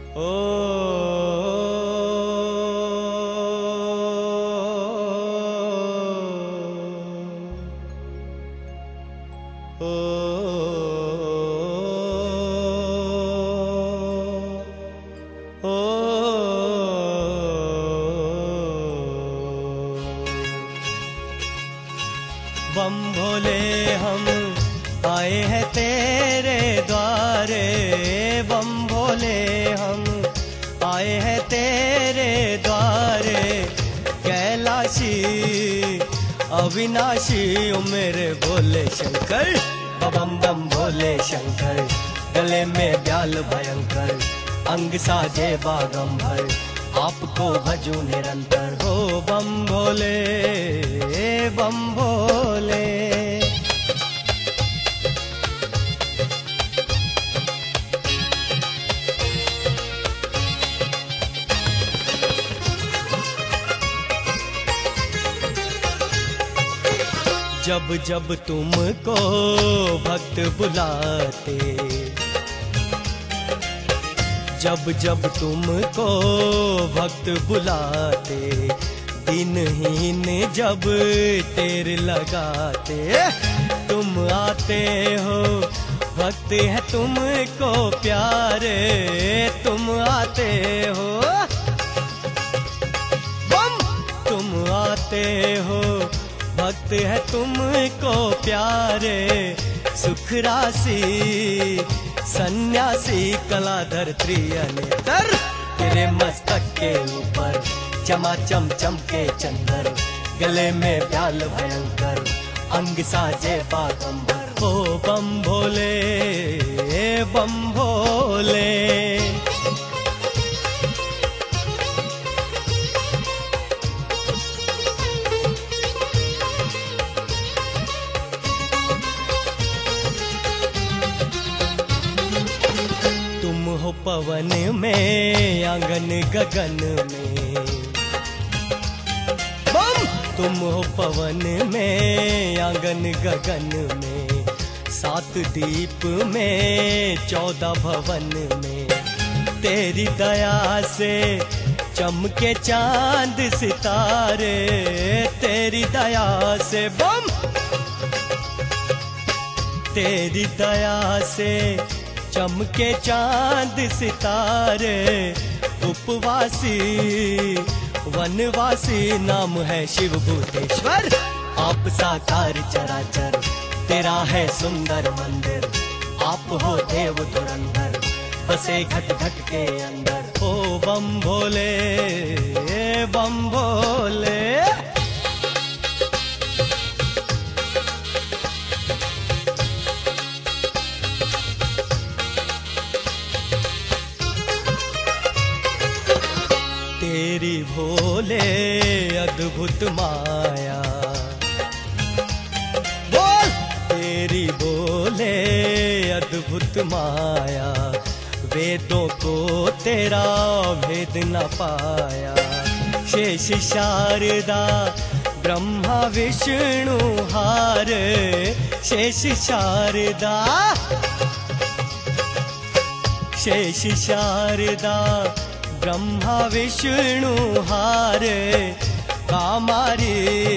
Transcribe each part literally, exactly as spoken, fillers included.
ओ ओ ओ बम भोले हम आए हैं तेरे द्वारे, बम भोले हम आए हैं तेरे द्वारे। कैलाशी अविनाशी ओ मेरे भोले शंकर, बम बम भोले शंकर। गले में ब्याल भयंकर, अंग साजे बागंबर, आपको भजू निरंतर। हो बम भोले बम भोले। जब जब तुमको भक्त बुलाते, जब जब तुमको भक्त बुलाते, दिनहीन जब तेर लगाते, तुम आते हो भक्त है तुमको प्यारे, तुम आते हो बम, तुम आते हो भक्त है तुमको प्यारे। सुख राशि सन्यासी कलाधर त्रिनेतर, तेरे मस्तक के ऊपर चमाचम चमके चंदर। गले में ब्याल भयंकर, अंग साजे बागंबर। ओ बम भोले बम भोले। पवन में आंगन गगन में बम, तुम हो पवन में आंगन गगन में। सात दीप में चौदह भवन में, तेरी दया से चमके चांद सितारे, तेरी दया से बम, तेरी दया से चमके चांद सितारे। उपवासी वनवासी नाम है शिव भूतेश्वर, आप साकार चराचर, तेरा है सुंदर मंदिर। आप हो देव धुरंधर, बसे घट घट के अंदर। ओ बम भोले बम भोले। तेरी भोले अद्भुत माया, बोल तेरी भोले अद्भुत माया। वेदों को तेरा भेद न पाया, शेष शारदा ब्रह्मा विष्णु हार। शेष शारदा शेष शारदा ब्रह्मा विष्णु हार। कामारी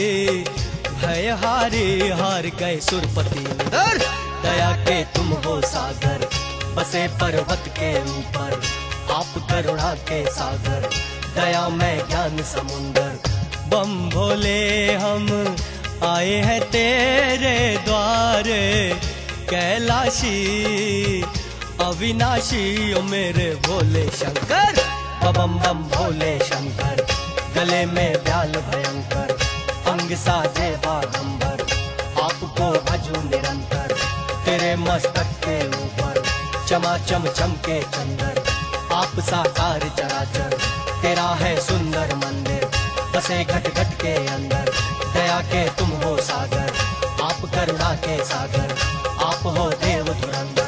भयहारी हार गए सुरपति इंदर। दया के तुम हो सागर, बसे पर्वत के ऊपर, आप करुणा के सागर। दया में ज्ञान समुंदर, बम भोले हम आए हैं तेरे द्वारे। कैलाशी अविनाशी ओ मेरे भोले शंकर, बम बम भोले शंकर। गले में ब्याल भयंकर, अंग साजे बागंबर, आपको भजू निरंतर। तेरे मस्तक के ऊपर चमाचम चमके चंदर। आप साकार चराचर, तेरा है सुंदर मंदिर। बसे घट घट के अंदर, दया के तुम हो सागर। आप करुणा के सागर, आप हो देव धुरंधर।